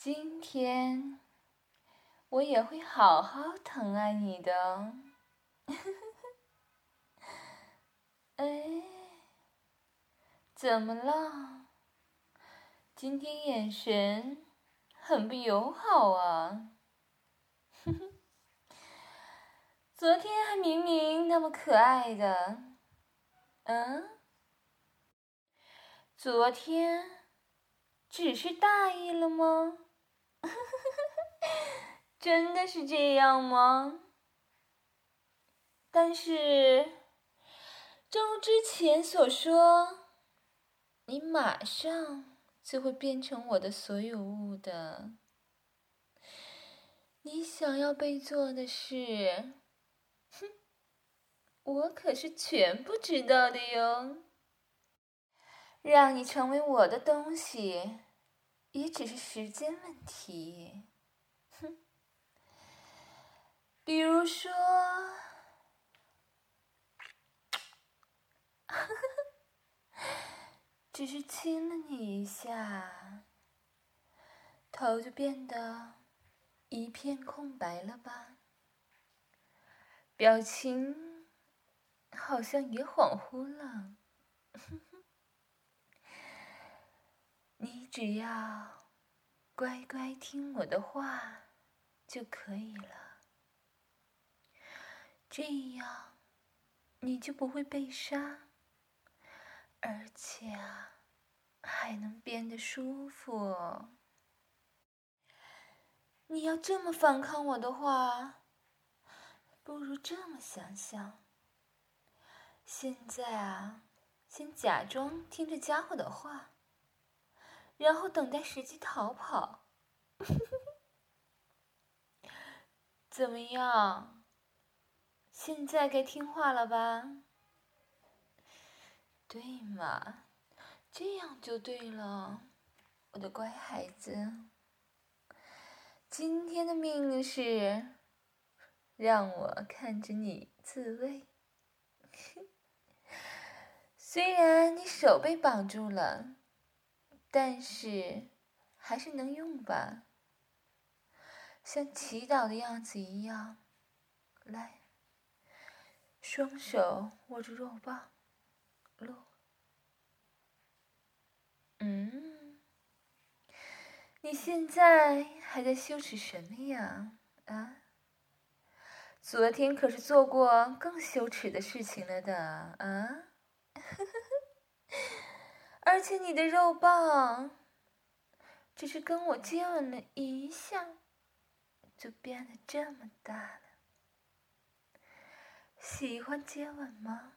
今天我也会好好疼爱你的。哎，怎么了？今天眼神很不友好啊。昨天还明明那么可爱的。昨天只是大意了吗？真的是这样吗？但是，正如之前所说，你马上就会变成我的所有物的。你想要被做的事，我可是全部知道的哟。让你成为我的东西，也只是时间问题。比如说，只是亲了你一下，头就变得一片空白了吧？表情好像也恍惚了。你只要乖乖听我的话就可以了，这样你就不会被杀，而且还能变得舒服。你要这么反抗我的话，不如这么想想。现在先假装听这家伙的话，然后等待时机逃跑。怎么样？现在该听话了吧？对嘛，这样就对了，我的乖孩子。今天的命令是让我看着你自慰。虽然你手被绑住了，但是还是能用吧？像祈祷的样子一样，来，双手握住肉棒，撸。你现在还在羞耻什么呀？啊？昨天可是做过更羞耻的事情了的啊！而且你的肉棒，只是跟我接吻了一下，就变得这么大了。喜欢接吻吗？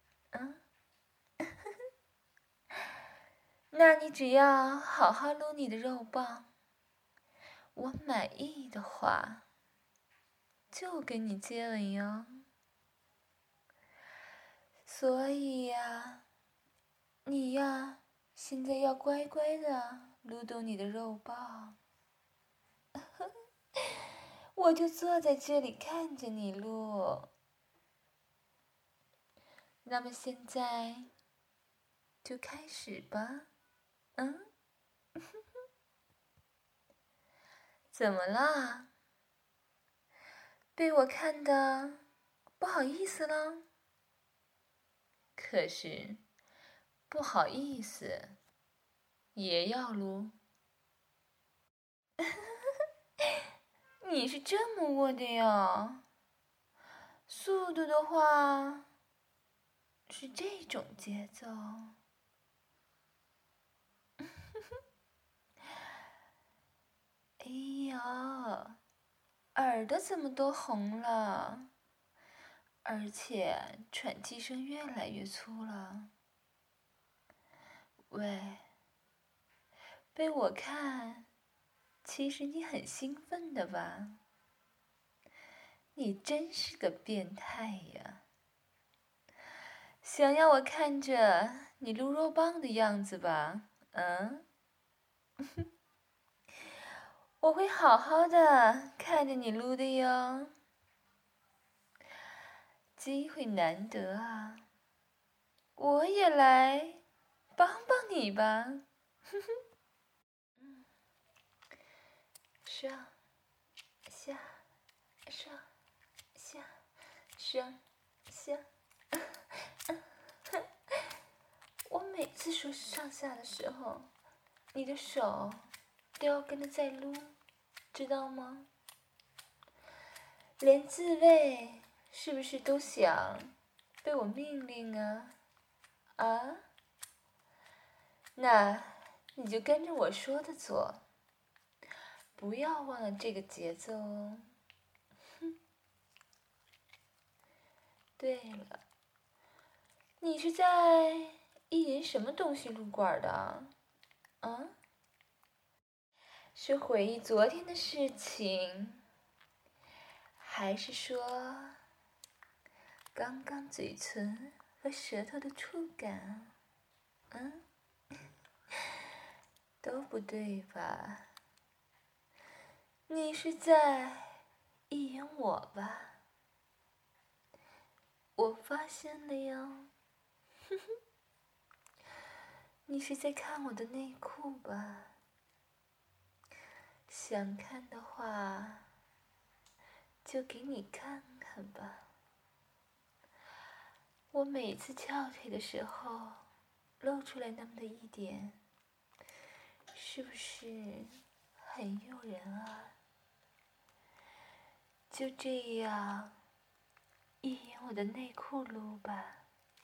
那你只要好好撸你的肉棒，我满意的话，就跟你接吻哟。所以呀，你呀，现在要乖乖的撸动你的肉棒。我就坐在这里看着你撸。那么现在就开始吧。怎么啦？被我看的不好意思了？可是不好意思也要撸。你是这么握的呀？速度的话是这种节奏。哎呀，耳朵怎么都红了，而且喘气声越来越粗了。喂，被我看，其实你很兴奋的吧？你真是个变态呀！想要我看着你撸肉棒的样子吧？我会好好的看着你撸的哟。机会难得啊，我也来帮帮你吧。 上下上下上下。我每次说上下的时候，你的手都要跟着在撸，知道吗？连自慰是不是都想被我命令啊？啊？那你就跟着我说的做，不要忘了这个节奏哦。哼。对了，你是在意淫什么东西撸管的啊？啊？是回忆昨天的事情，还是说刚刚嘴唇和舌头的触感？嗯？都不对吧？你是在意淫我吧？我发现了哟。哼哼。你是在看我的内裤吧？想看的话，就给你看看吧。我每次翘腿的时候，露出来那么的一点，是不是很诱人啊？就这样，意淫我的内裤撸吧。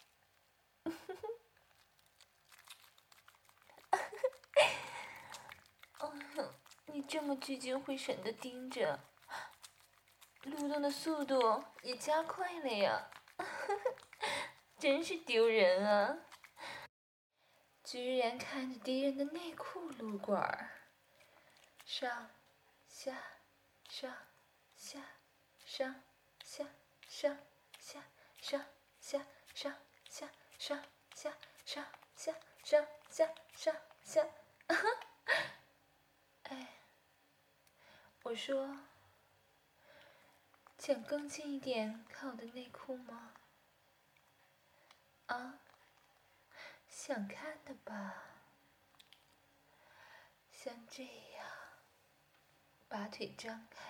你这么聚精会神地盯着，蠕动的速度也加快了呀。真是丢人啊！居然看着敌人的内裤撸管儿，上下上下上下上下上下上下上下上下上下上下。哎，我说，想更近一点看我的内裤吗？啊？想看的吧？像这样，把腿张开，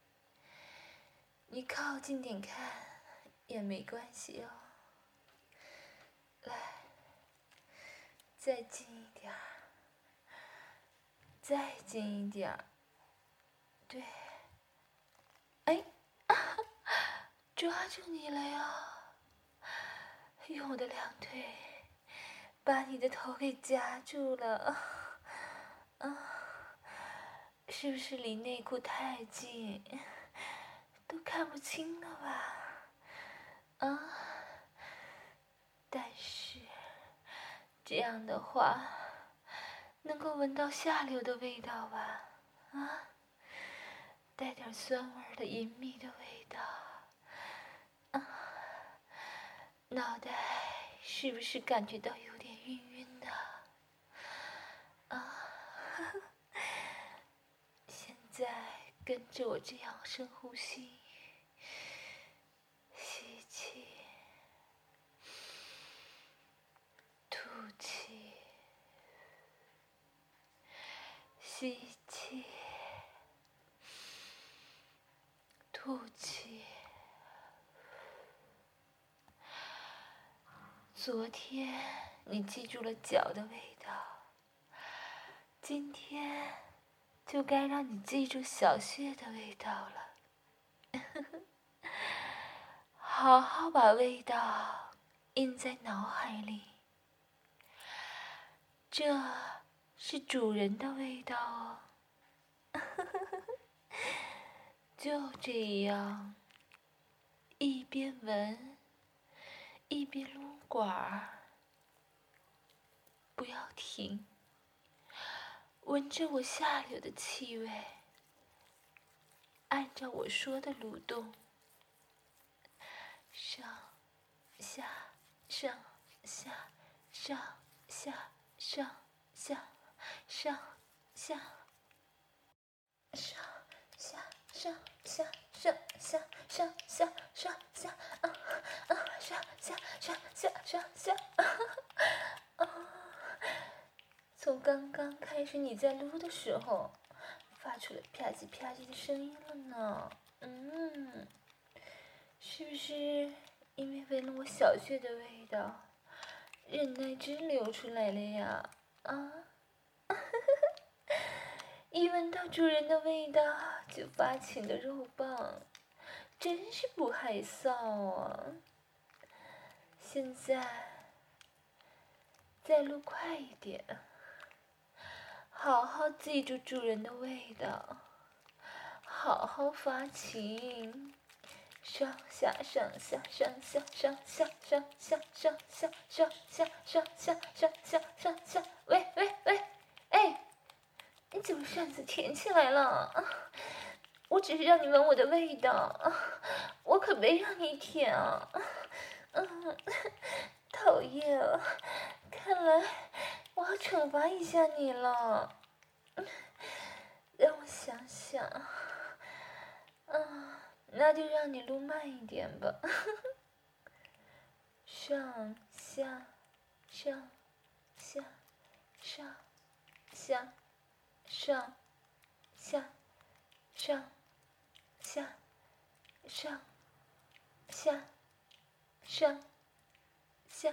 你靠近点看也没关系哦。来，再近一点儿，再近一点儿。对，哎，抓住你了呀！用我的两腿把你的头给夹住了。是不是离内裤太近，都看不清了吧？但是这样的话，能够闻到下流的味道吧？带点酸味的隐秘的味道。脑袋是不是感觉到有点晕晕的？现在跟着我这样深呼吸，吸气，吐气，吸气，吐气。昨天你记住了脚的味道，今天就该让你记住小穴的味道了。好好把味道印在脑海里，这是主人的味道哦。就这样，一边闻一边撸管儿，不要停，闻着我下流的气味，按照我说的蠕动，上下上下上下上下上下上下上下上下上下上下上下上下上下。从刚刚开始你在撸的时候， 发出了啪叽啪叽的声音了呢。是不是因为闻了我小穴的味道，忍耐汁流出来了呀？啊！一闻到主人的味道就发情的肉棒，真是不害臊啊！现在再撸快一点，好好记住主人的味道，好好发情。上下上下上下上下上下上下上下上下上下上下，喂喂喂，哎，你怎么扇子舔起来了？我只是让你闻我的味道，我可没让你舔啊！讨厌，看来我要惩罚一下你了。让我想想，那就让你撸慢一点吧。上下上下上下上下上下上下上下，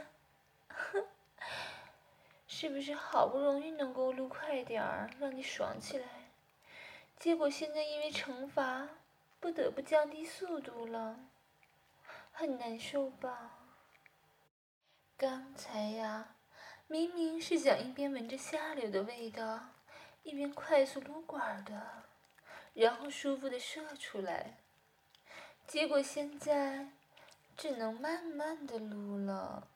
是不是好不容易能够撸快点儿，让你爽起来？结果现在因为惩罚，不得不降低速度了，很难受吧？刚才呀，明明是想一边闻着下流的味道，一边快速撸管的，然后舒服的射出来。结果现在只能慢慢的撸了。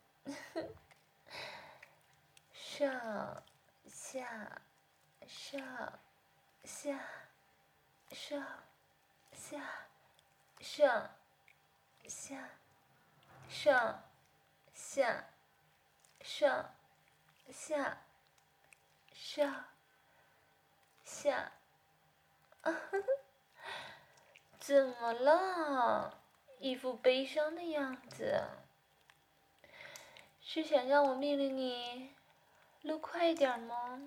上下上下上下上下上下上下上下，怎么了？一副悲伤的样子。是想让我命令你撸快点吗？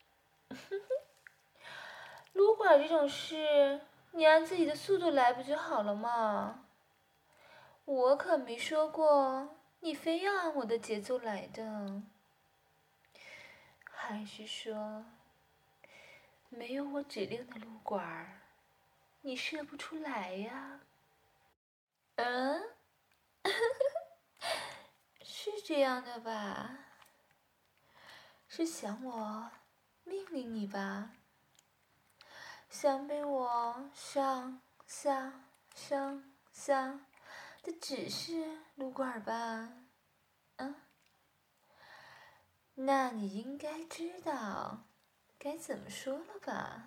撸管这种事，你按自己的速度来不就好了吗？我可没说过你非要按我的节奏来的。还是说，没有我指令的撸管，你射不出来呀？是这样的吧？是想我命令你吧？想被我上下上下的指示撸管吧？那你应该知道该怎么说了吧？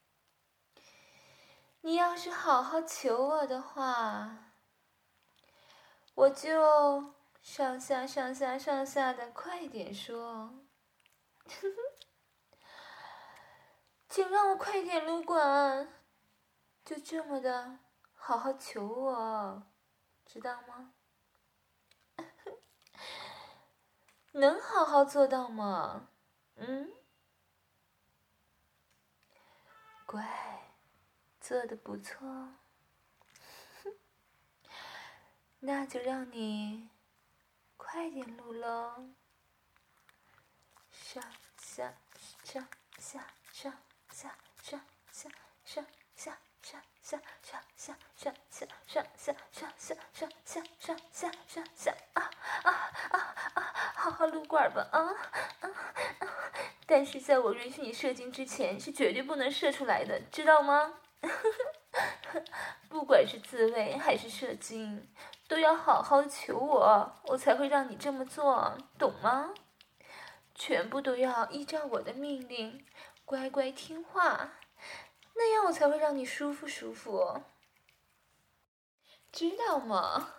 你要是好好求我的话，我就上下上下上下的快点说。请让我快点撸管，就这么的好好求我，知道吗？能好好做到吗？乖，做得不错。那就让你快点撸喽。上下上下上下上下上下上下上下上下上下上下上下上下上下好好撸管吧但是在我允许你射精之前，是绝对不能射出来的，知道吗？不管是自慰还是射精，都要好好求我，我才会让你这么做，懂吗？全部都要依照我的命令，乖乖听话，那样我才会让你舒服舒服，知道吗？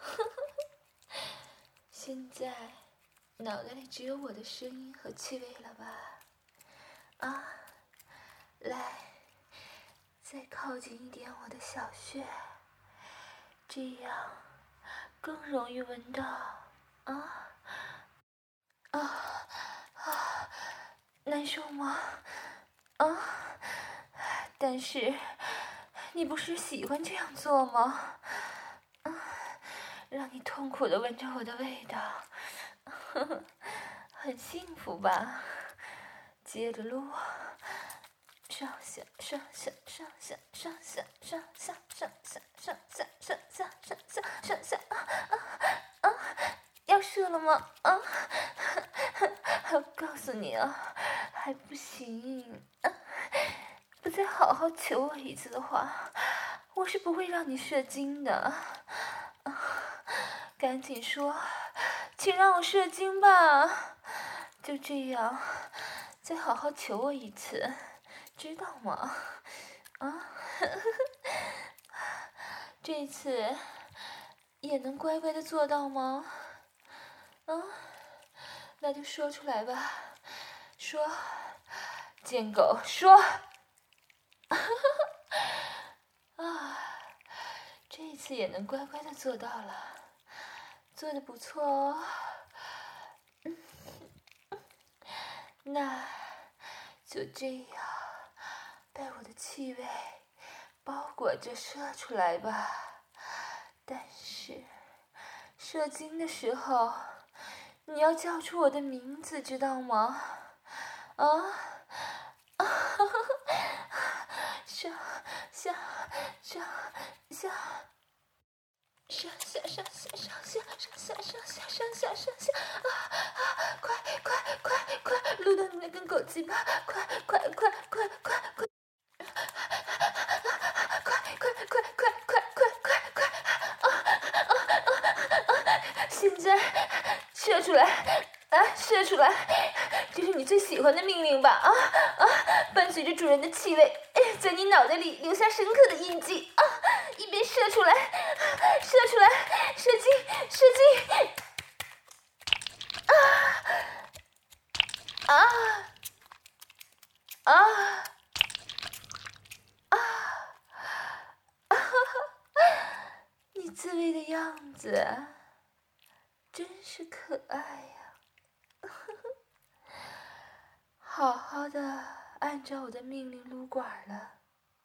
现在脑袋里只有我的声音和气味了吧？来，再靠近一点我的小穴，这样更容易闻到难受吗？ 但是你不是喜欢这样做吗？让你痛苦地闻着我的味道，很幸福吧？接着撸，上下上下上下上下上下上下上下上下上下上下要射了吗？告诉你啊，还不行。不再好好求我一次的话，我是不会让你射精的。赶紧说，请让我射精吧！就这样，再好好求我一次，知道吗？这次也能乖乖的做到吗？那就说出来吧，说，贱狗，说！这次也能乖乖的做到了，做得不错哦。那就这样，被我的气味包裹着射出来吧。但是射精的时候，你要叫出我的名字，知道吗？上下上下。上下上下上下上下上下上下上下快！撸到你那根狗鸡巴！快！现在射出来！射出来！这是你最喜欢的命令吧？伴随着主人的气味，在你脑袋里留下深刻的印记。一边射出来，射精！你自慰的样子真是可爱呀！好好的按照我的命令撸管了，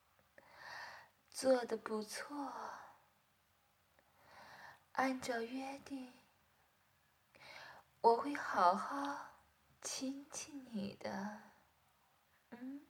做得不错。按照约定，我会好好亲亲你的。